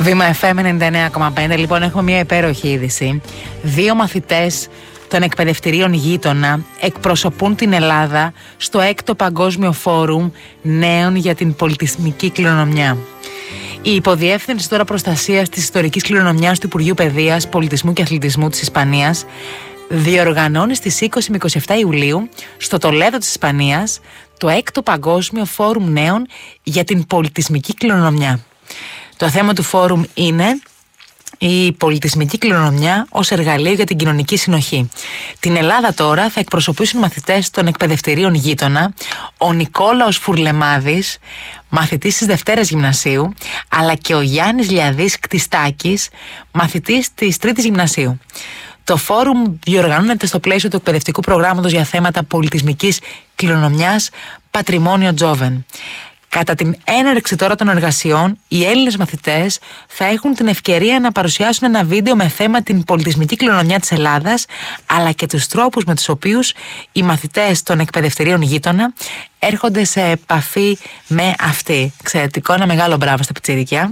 Βήμα FM 99,5. Λοιπόν, έχουμε μια υπέροχη είδηση. 2 μαθητές των εκπαιδευτηρίων Γείτονα εκπροσωπούν την Ελλάδα στο 6ο Παγκόσμιο Φόρουμ Νέων για την Πολιτισμική Κληρονομιά. Η Υποδιεύθυνση τώρα Προστασίας της Ιστορικής Κληρονομιάς του Υπουργείου Παιδείας, Πολιτισμού και Αθλητισμού της Ισπανίας διοργανώνει στις 20 με 27 Ιουλίου στο Τολέδο της Ισπανίας το 6ο Παγκόσμιο Φόρουμ Νέων για την Πολιτισμική Κληρονομιά. Το θέμα του φόρουμ είναι η πολιτισμική κληρονομιά ως εργαλείο για την κοινωνική συνοχή. Την Ελλάδα τώρα θα εκπροσωπήσουν μαθητές των εκπαιδευτηρίων Γείτονα, ο Νικόλαος Φουρλεμάδης, μαθητής της Δευτέρας Γυμνασίου, αλλά και ο Γιάννης Λιαδής Κτιστάκης, μαθητής της Τρίτης Γυμνασίου. Το φόρουμ διοργανώνεται στο πλαίσιο του εκπαιδευτικού προγράμματος για θέματα πολιτισμικής κληρονομιάς Πατριμόνιο Τζόβεν. Κατά την έναρξη τώρα των εργασιών, οι Έλληνες μαθητές θα έχουν την ευκαιρία να παρουσιάσουν ένα βίντεο με θέμα την πολιτισμική κληρονομιά της Ελλάδας, αλλά και τους τρόπους με τους οποίους οι μαθητές των εκπαιδευτηρίων Γείτονα έρχονται σε επαφή με αυτή. Εξαιρετικό, ένα μεγάλο μπράβο στα πιτσιρίκια.